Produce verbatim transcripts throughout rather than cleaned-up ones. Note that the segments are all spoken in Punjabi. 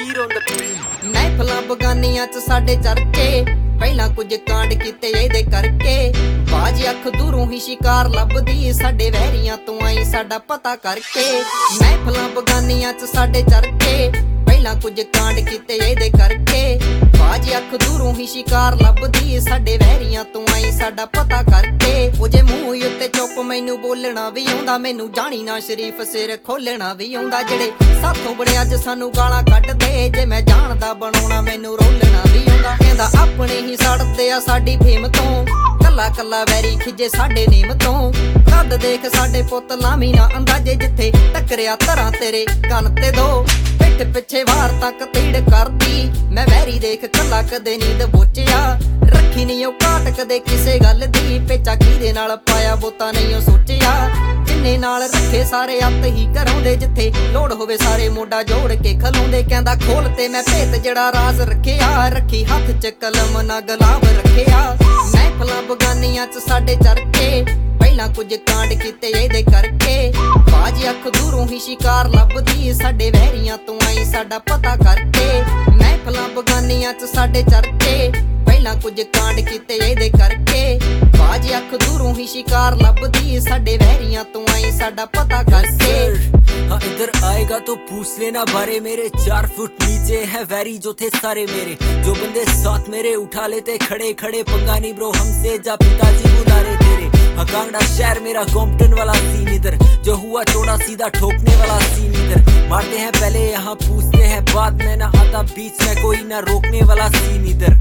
Kabir on the beat। ਮਹਿਫਲਾਂ ਬਗਾਨੀਆਂ ਚ ਸਾਡੇ ਚਰਕੇ ਪਹਿਲਾਂ ਕੁਝ ਕਾਂਡ ਕੀਤੇ ਇਹਦੇ ਕਰਕੇ ਬਾਜ ਅੱਖ ਦੂਰੋਂ ਹੀ ਸ਼ਿਕਾਰ ਲੱਭਦੀ ਸਾਡੇ ਵਹਿਰੀਆਂ ਤੋਂ ਆਈ ਸਾਡਾ ਪਤਾ ਕਰਕੇ ਮਹਿਫਲਾਂ ਬਗਾਨੀਆਂ ਚ ਸਾਡੇ ਚਰਕੇ ਪਹਿਲਾਂ ਕੁਝ ਕਾਂਡ ਕੀਤੇ ਇਹਦੇ ਕਰਕੇ ਬਾਜ ਅੱਖ ਦੂਰੋਂ ਹੀ ਸ਼ਿਕਾਰ ਲੱਭਦੀ ਸਾਡੇ ਵਹਿਰੀਆਂ ਤੋਂ ਆਈ ਸਾਡਾ ਪਤਾ ਕਰਕੇ ਉਹ ਜੇ ਮੂੰਹ ਉੱਤੇ ਚੁੱਪ ਮੈਨੂੰ ਬੋਲਣਾ ਵੀ ਆਉਂਦਾ ਮੈਨੂੰ ਜਾਣੀ ਨਾ ਸ਼ਰੀਫ ਸਿਰ ਖੋਲਣਾ ਵੀ ਆਉਂਦਾ ਜਿਹੜੇ ਸਾਥੋਂ ਬੜੇ ਅੱਜ ਸਾਨੂੰ ਗਾਲਾਂ ਕੱਢਦੇ ਜੇ ਮੈਂ ਜਾਣਦਾ ਬਣਾਉਣਾ ਮੈਨੂੰ ਰੋਲਣਾ ਵੀ ਆਉਂਦਾ ਕਹਿੰਦਾ ਆਪਣੇ ਹੀ ਸੜਦੇ ਆ ਸਾਡੀ ਫੇਮ ਤੋਂ ਕੱਲਾ ਕੱਲਾ ਵੈਰੀ ਖਿਜੇ ਸਾਡੇ ਨੇਮ ਤੋਂ ਕੱਦ ਦੇਖ ਸਾਡੇ ਪੁੱਤ ਲਾਮੀ ਨਾ ਅੰਦਾਜ਼ੇ ਜਿੱਥੇ ਟੱਕਰਿਆ ਧਰਾਂ ਤੇਰੇ ਕੰਨ ਤੇ ਦੋ ਪਿੱਠ ਪਿੱਛੇ ਵਾਰ ਤੱਕ ਤੀੜ ਕਰਦੀ ਮੈਂ ਵੈਰੀ ਦੇਖ ਕੱਲਾ ਕਦੇ ਨੀਂਦ ਬੋਚਿਆ ਰੱਖੀ ਨਹੀਂ ਉਹ ਕਾਟ ਕਦੇ ਕਿਸੇ ਗੱਲ ਦੀ ਪੇਚਾ ਕਿਹਦੇ ਨਾਲ ਪਾਇਆ ਬੋਤਾ ਨਹੀਂ ਉਹ ਸੋਚਿਆ ਜਿੰਨੇ ਨਾਲ ਰੱਖੇ ਸਾਰੇ ਅੱਤ ਹੀ ਕਰਾਉਂਦੇ ਜਿੱਥੇ ਲੋੜ ਹੋਵੇ ਸਾਰੇ ਮੋਢਾ ਜੋੜ ਕੇ ਖਲਾਉਂਦੇ ਕਹਿੰਦਾ ਖੋਲ ਤੇ ਮੈਂ ਭੇਤ ਜਿਹੜਾ ਰਾਜ਼ ਰੱਖਿਆ ਰੱਖੀ ਹੱਥ ਚ ਕਲਮ ਨਾ ਗੁਲਾਬ ਰੱਖਿਆ ਮਹਿਫਲਾਂ ਬਗਾਨੀਆਂ ਚ ਸਾਡੇ ਚਰਕੇ ਪਹਿਲਾਂ ਕੁਝ ਕਾਂਡ ਕੀਤੇ ਇਹਦੇ ਕਰਕੇ ਬਾਜ ਅੱਖ ਦੂਰੋਂ ਹੀ ਸ਼ਿਕਾਰ ਲੱਭਦੀ ਸਾਡੇ ਵਹਿਰੀਆਂ ਤੋਂ ਆਈ ਸਾਡਾ ਪਤਾ ਕਰਕੇ ਮਹਿਫਲਾਂ ਬਗਾਨੀਆਂ ਚ ਸਾਡੇ ਚਰਕੇ ਪਹਿਲਾਂ ਕੁਝ ਕਾਂਡ ਕੀਤੇ ਇਹਦੇ ਕਰਕੇ ਬਾਜ ਅੱਖ ਦੂਰੋਂ ਹੀ ਸ਼ਿਕਾਰ ਲੱਭਦੀ ਸਾਡੇ ਵਹਿਰੀਆਂ ਤੋਂ ਆਈ ਸਾਡਾ ਪਤਾ ਕਰਕੇ हाँ इधर आएगा तो पूछ लेना बारे मेरे चार फुट नीचे है वैरी जो थे सारे मेरे जो बंदे साथ मेरे उठा लेते खड़े खड़े पंगा नहीं ब्रो हमसे जा पिताजी बुला रहे तेरे हाँ कांगड़ा शहर मेरा कॉम्पटन वाला सीन इधर जो हुआ चौड़ा सीधा ठोकने वाला सीन इधर मारते हैं पहले यहाँ पूछते हैं बाद में ना आता बीच में कोई ना रोकने वाला सीन इधर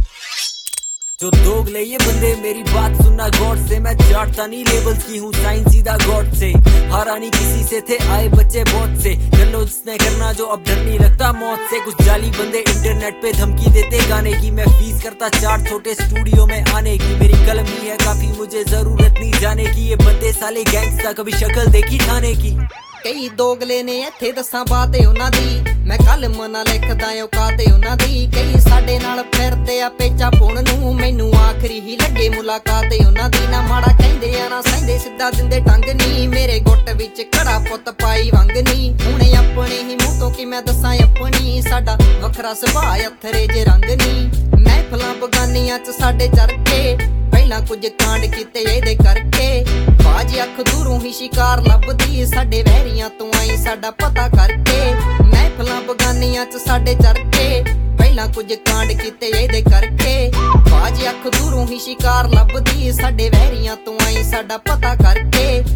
जो दोग ले ये बंदे मेरी बात सुनना गॉड से मैं चाटता नहीं लेवल्स की हूँ साइन सीधा गॉड से हारा नहीं किसी से थे आए बच्चे बहुत से कर लो जिसने करना जो अब डर नहीं लगता मौत से कुछ जाली बंदे इंटरनेट पे धमकी देते गाने की मैं फीस करता चार छोटे स्टूडियो में आने की मेरी कलम ही है काफी मुझे जरूरत नहीं जाने की ये बंदे साले गैंगस्टर कभी शक्ल देखी थाने की ਕਈ ਦੋਗਲੇ ਨੇ ਇੱਥੇ ਦੱਸਾਂ ਬਾਤ ਉਹਨਾਂ ਦੀ ਮੈਂ ਕਲਮ ਨਾ ਲਿਖਦਾ ਔਕਾਤ ਉਹਨਾਂ ਦੀ ਕਈ ਸਾਡੇ ਨਾਲ ਫਿਰਦੇ ਆ ਪੇਚਾ ਪੁਣ ਨੂੰ ਮੈਨੂੰ ਆਖਰੀ ਹੀ ਲੱਗੇ ਮੁਲਾਕਾਤ ਉਹਨਾਂ ਦੀ ਨਾ ਮਾੜਾ ਕਹਿੰਦੇ ਆ ਨਾ ਸਹਿੰਦੇ ਸਿੱਧਾ ਦਿੰਦੇ ਟੰਗ ਨਹੀਂ ਮੇਰੇ ਗੁੱਟ ਵਿੱਚ ਘੜਾ ਪੁੱਤ ਪਾਈ ਵੰਗ ਨਹੀਂ ਹੁਣੇ ਆਪਣੇ ਹੀ ਮੂੰਹ ਤੋਂ ਕਿ ਮੈਂ ਦੱਸਾਂ ਆਪਣੀ ਸਾਡਾ ਵੱਖਰਾ ਸੁਭਾਅ ਅਥਰੇ ਜੇ ਰੰਗ ਨਹੀਂ ਮਹਿਫਲਾਂ ਬਗਾਨੀਆਂ ਚ ਸਾਡੇ ਚਰਕੇ ਪਹਿਲਾਂ ਕੁਝ ਕਾਂਡ ਕੀਤੇ ਇਹਦੇ ਕਰਕੇ ਬਾਜ ਅੱਖ ਦੂਰੋਂ ਹੀ ਸ਼ਿਕਾਰ ਲੱਭਦੀ ਸਾਡੇ ਵਹਿਰੀਆਂ ਤੋਂ ਆਈ ਸਾਡਾ ਪਤਾ ਕਰਕੇ ਮਹਿਫਲਾਂ ਬਗਾਨੀਆਂ ਚ ਸਾਡੇ ਚਰਕੇ ਪਹਿਲਾਂ ਕੁਝ ਕਾਂਡ ਕੀਤੇ ਇਹਦੇ ਕਰਕੇ ਬਾਜ ਅੱਖ ਦੂਰੋਂ ਹੀ ਸ਼ਿਕਾਰ ਲੱਭਦੀ ਸਾਡੇ ਵਹਿਰੀਆਂ ਤੋਂ ਆਈ ਸਾਡਾ ਪਤਾ ਕਰਕੇ